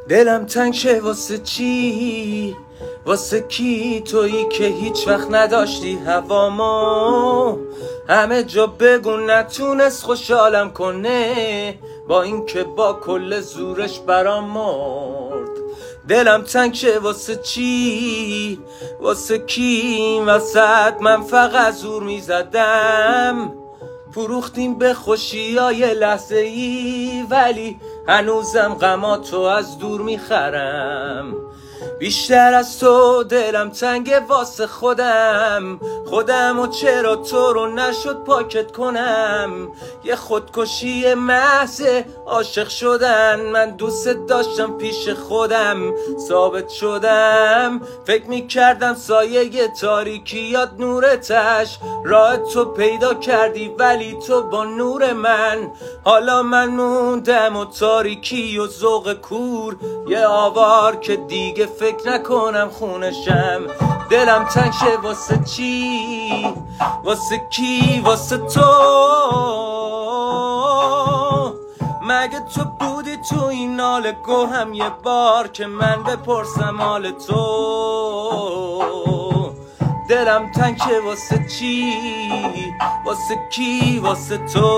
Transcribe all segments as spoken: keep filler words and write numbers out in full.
دلم تنگ شه واسه چی، واسه کی؟ تویی که هیچ وقت نداشتی هوامو همه جا بگو نتونست خوشحالم کنه، با این که با کل زورش برام مرد. دلم تنگ شه واسه چی، واسه کی؟ وسط من فقط زور میزدم، فروختیم به خوشیای لحظه ای، ولی هنوزم غماتو از دور میخرم. بیشتر از تو دلم تنگه واسه خودم، خودم و چرا تو رو نشد پاکت کنم. یه خودکشی محض عاشق شدن، من دوست داشتم پیش خودم ثابت شدم. فکر میکردم سایه تاریکیات نورتش، راه تو پیدا کردی ولی تو با نور من. حالا من موندم و تاریکی و ذوق کور، یه آوار که دیگه فکر نکنم خونشم. دلم تنگ شه واسه چی، واسه کی؟ واسه تو. مگه تو بودی تو این حال گوهم یه بار که من بپرسم حال تو؟ دلم تنگ شه واسه چی، واسه کی؟ واسه تو.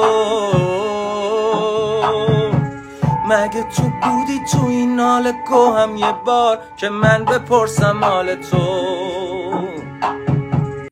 مگه تو بودی تو این حال گوهم یه بار که من بپرسم حال تو؟